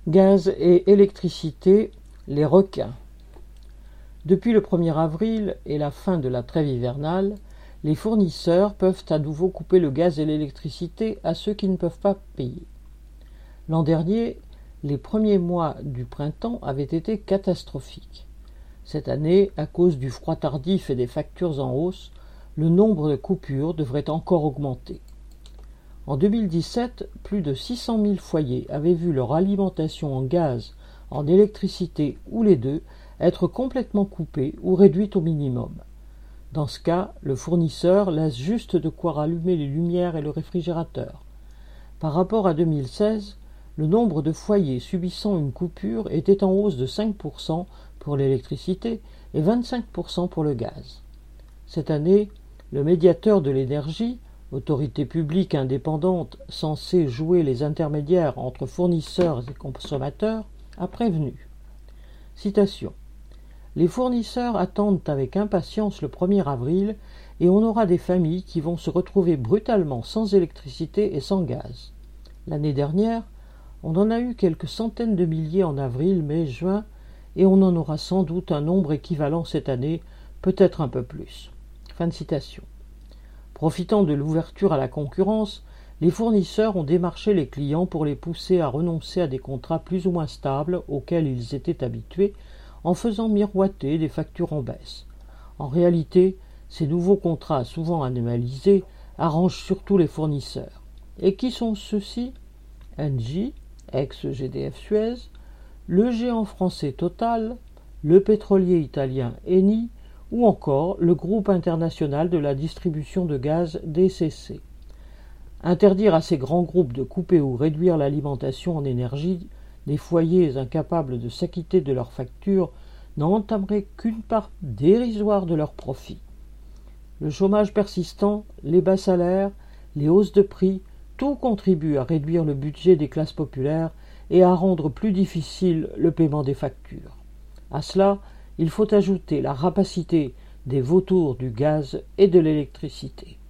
Gaz et électricité, les requins. Depuis le 1er avril et la fin de la trêve hivernale, les fournisseurs peuvent à nouveau couper le gaz et l'électricité à ceux qui ne peuvent pas payer. L'an dernier, les premiers mois du printemps avaient été catastrophiques. Cette année, à cause du froid tardif et des factures en hausse, le nombre de coupures devrait encore augmenter. En 2017, plus de 600 000 foyers avaient vu leur alimentation en gaz, en électricité ou les deux être complètement coupée ou réduite au minimum. Dans ce cas, le fournisseur laisse juste de quoi rallumer les lumières et le réfrigérateur. Par rapport à 2016, le nombre de foyers subissant une coupure était en hausse de 5% pour l'électricité et 25% pour le gaz. Cette année, le médiateur de l'énergie, autorité publique indépendante censée jouer les intermédiaires entre fournisseurs et consommateurs, a prévenu. Citation. Les fournisseurs attendent avec impatience le 1er avril et on aura des familles qui vont se retrouver brutalement sans électricité et sans gaz. L'année dernière, on en a eu quelques centaines de milliers en avril, mai, juin, et on en aura sans doute un nombre équivalent cette année, peut-être un peu plus. Fin de citation. Profitant de l'ouverture à la concurrence, les fournisseurs ont démarché les clients pour les pousser à renoncer à des contrats plus ou moins stables auxquels ils étaient habitués, en faisant miroiter des factures en baisse. En réalité, ces nouveaux contrats souvent annualisés arrangent surtout les fournisseurs. Et qui sont ceux-ci ? Engie, ex-GDF Suez, le géant français Total, le pétrolier italien Eni ou encore le groupe international de la distribution de gaz DCC. Interdire à ces grands groupes de couper ou réduire l'alimentation en énergie des foyers incapables de s'acquitter de leurs factures n'entamerait qu'une part dérisoire de leurs profits. Le chômage persistant, les bas salaires, les hausses de prix, tout contribue à réduire le budget des classes populaires et à rendre plus difficile le paiement des factures. À cela, il faut ajouter la rapacité des vautours du gaz et de l'électricité.